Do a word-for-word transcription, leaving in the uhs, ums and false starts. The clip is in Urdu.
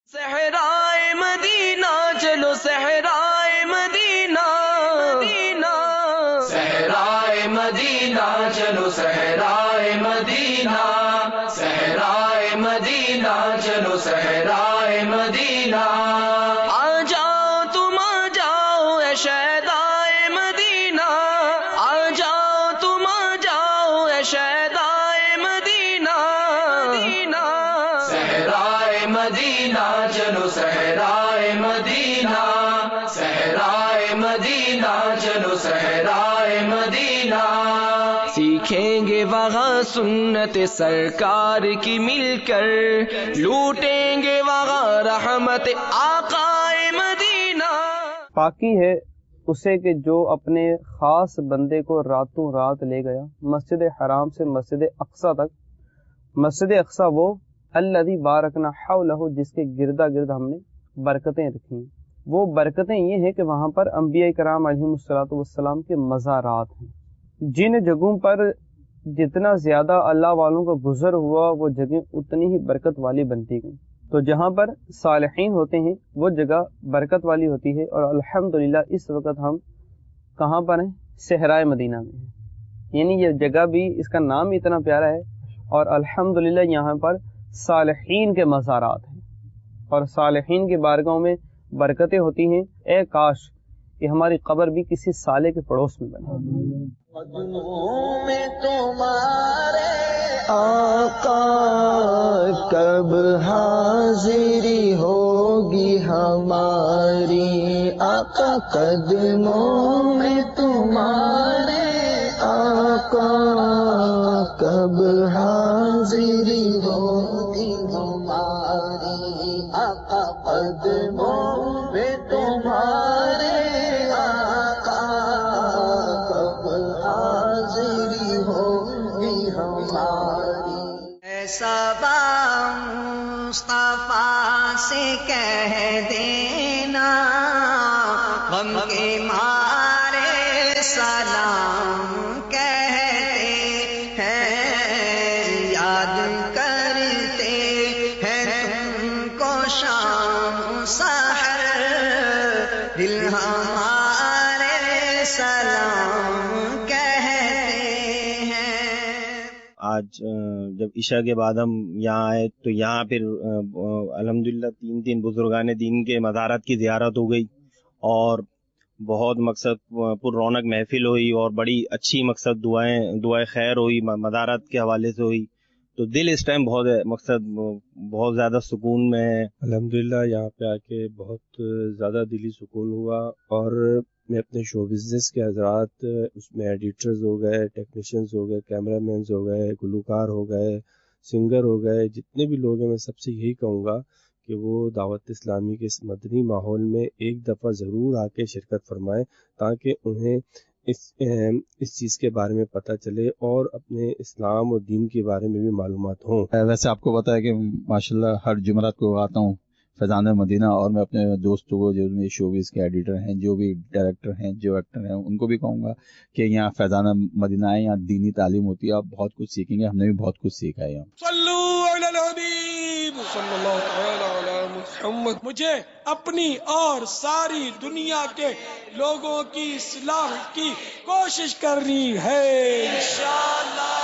صحرائے مدینہ چلو صحرائے مدینہ مدینہ صحرائے مدینہ چلو صحرائے مدینہ صحرائے مدینہ چلو صحرائے مدینہ آ جاؤ تم آ جاؤ اے شہدائے مدینہ آ جاؤ تم آ جاؤ اے شہدائے مدینہ مدینہ صحرائے مدینہ چلو صحرائے مدینہ صحرائے مدینہ چلو صحرائے مدینہ سیکھیں گے وہاں سنت سرکار کی مل کر لوٹیں گے وہاں رحمت آقا مدینہ. پاکی ہے اسے کہ جو اپنے خاص بندے کو راتوں رات لے گیا مسجد حرام سے مسجد اقصی تک. مسجد اقصی وہ الذی بارکنا حولہ جس کے گردا گرد ہم نے برکتیں رکھی. وہ برکتیں یہ ہیں کہ وہاں پر انبیاء کرام علیہم الصلوۃ والسلام کے مزارات ہیں. جن جگہوں پر جتنا زیادہ اللہ والوں کا گزر ہوا وہ جگہیں اتنی ہی برکت والی بنتی گئیں. تو جہاں پر صالحین ہوتے ہیں وہ جگہ برکت والی ہوتی ہے. اور الحمدللہ اس وقت ہم کہاں پر ہیں؟ صحرائے مدینہ میں ہیں. یعنی یہ جگہ بھی اس کا نام اتنا پیارا ہے اور الحمدللہ یہاں پر صالحین کے مزارات ہیں اور صالحین کے بارگاہوں میں برکتیں ہوتی ہیں. اے کاش کہ ہماری قبر بھی کسی صالح کے پڑوس میں بنے. قدموں میں تمہارے آقا کب حاضری ہوگی ہماری. آقا قدموں میں تمہارے آقا کب حاضری ہوگی ہماری. آقا قدموں میں تمہارے آقا کب حاضری ہوگی ہماری. ایسا با مصطفیٰ سے کہہ دینا غم کے مارے سلام کہتے ہیں یاد کرتے ہیں تم کو شام سحر دل ہمارے سلام کہتے ہیں. آج جب عشاء کے بعد ہم یہاں آئے تو یہاں پھر الحمدللہ تین تین بزرگان دین کے مزارات کی زیارت ہو گئی اور بہت مقصد پر رونق محفل ہوئی اور بڑی اچھی مقصد دعائیں دعائیں خیر ہوئی مزارات کے حوالے سے ہوئی. تو دل اس ٹائم بہت مقصد بہت زیادہ سکون میں ہے. الحمدللہ یہاں پہ آ کے بہت زیادہ دلی سکون ہوا. اور میں اپنے شو بزنس کے حضرات اس میں ایڈیٹرز ہو گئے, ٹیکنیشینز ہو گئے, کیمرہ مینز ہو گئے, گلوکار ہو گئے, سنگر ہو گئے, جتنے بھی لوگ ہیں میں سب سے یہی کہوں گا کہ وہ دعوت اسلامی کے اس مدنی ماحول میں ایک دفعہ ضرور آ کے شرکت فرمائیں تاکہ انہیں اس اس چیز کے بارے میں پتہ چلے اور اپنے اسلام اور دین کے بارے میں بھی معلومات ہوں. ویسے آپ کو پتہ ہے کہ ماشاءاللہ ہر جمعرات کو آتا ہوں فیضان مدینہ اور میں اپنے دوستوں کو جو میرے شوبز کے ایڈیٹر ہیں جو بھی ڈائریکٹر ہیں جو ایکٹر ہیں ان کو بھی کہوں گا کہ یہاں فیضان مدینہ آئے, یہاں دینی تعلیم ہوتی ہے, آپ بہت کچھ سیکھیں گے. ہم نے بھی بہت کچھ سیکھا ہے. صلو علی الحبیب صلی اللہ تعالی علی محمد. مجھے اپنی اور ساری دنیا کے لوگوں کی اصلاح کی کوشش کرنی ہے انشاءاللہ.